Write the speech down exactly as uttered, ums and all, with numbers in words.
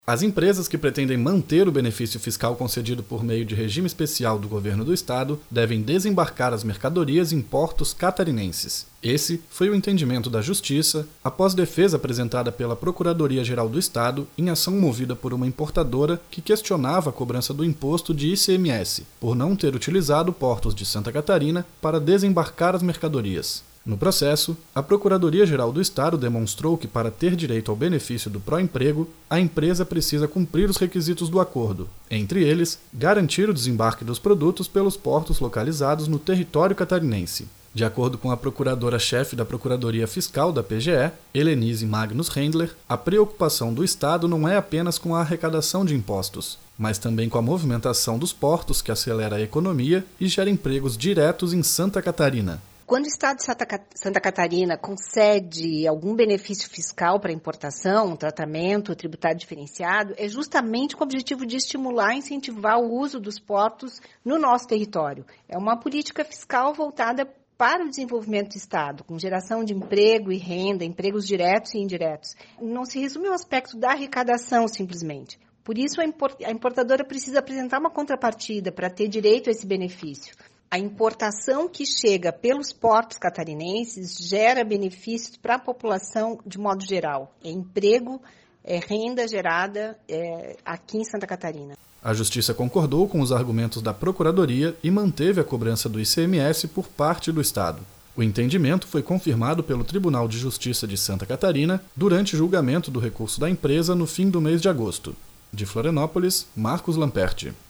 As empresas que pretendem manter o benefício fiscal concedido por meio de regime especial do governo do estado devem desembarcar as mercadorias em portos catarinenses. Esse foi o entendimento da Justiça após defesa apresentada pela Procuradoria-Geral do Estado em ação movida por uma importadora que questionava a cobrança do imposto de I C M S por não ter utilizado portos de Santa Catarina para desembarcar as mercadorias. No processo, a Procuradoria-Geral do Estado demonstrou que, para ter direito ao benefício do pró-emprego, a empresa precisa cumprir os requisitos do acordo, entre eles, garantir o desembarque dos produtos pelos portos localizados no território catarinense. De acordo com a procuradora-chefe da Procuradoria Fiscal da P G E, Helenise Magnus Rendler, a preocupação do Estado não é apenas com a arrecadação de impostos, mas também com a movimentação dos portos que acelera a economia e gera empregos diretos em Santa Catarina. Quando o Estado de Santa Catarina concede algum benefício fiscal para importação, um tratamento tributário diferenciado, é justamente com o objetivo de estimular e incentivar o uso dos portos no nosso território. É uma política fiscal voltada para o desenvolvimento do Estado, com geração de emprego e renda, empregos diretos e indiretos. Não se resume ao aspecto da arrecadação, simplesmente. Por isso, a importadora precisa apresentar uma contrapartida para ter direito a esse benefício. A importação que chega pelos portos catarinenses gera benefícios para a população de modo geral. É emprego, é renda gerada é, aqui em Santa Catarina. A Justiça concordou com os argumentos da Procuradoria e manteve a cobrança do I C M S por parte do Estado. O entendimento foi confirmado pelo Tribunal de Justiça de Santa Catarina durante julgamento do recurso da empresa no fim do mês de agosto. De Florianópolis, Marcos Lamperti.